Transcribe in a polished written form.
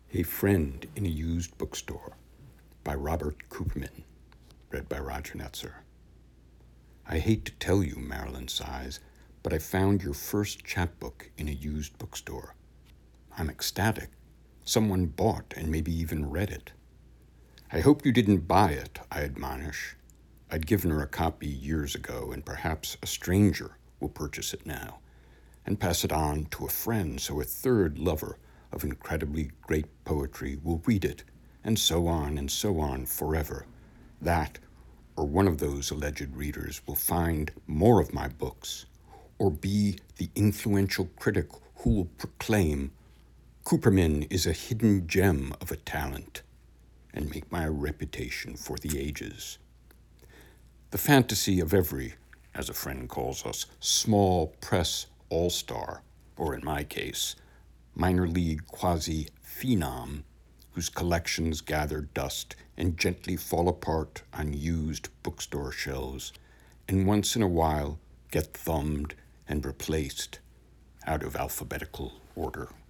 A Friend in a Used Bookstore by Robert Cooperman, read by Roger Netzer. I hate to tell you, Marilyn sighs, but I found your first chapbook in a used bookstore. I'm ecstatic. Someone bought and maybe even read it. I hope you didn't buy it, I admonish. I'd given her a copy years ago, and perhaps a stranger will purchase it now and pass it on to a friend so a third lover of incredibly great poetry will read it, and so on forever. That, or one of those alleged readers, will find more of my books, or be the influential critic who will proclaim Cooperman is a hidden gem of a talent, and make my reputation for the ages. The fantasy of every, as a friend calls us, small press all-star, or in my case, minor league quasi-phenom, whose collections gather dust and gently fall apart on used bookstore shelves, and once in a while get thumbed and replaced out of alphabetical order.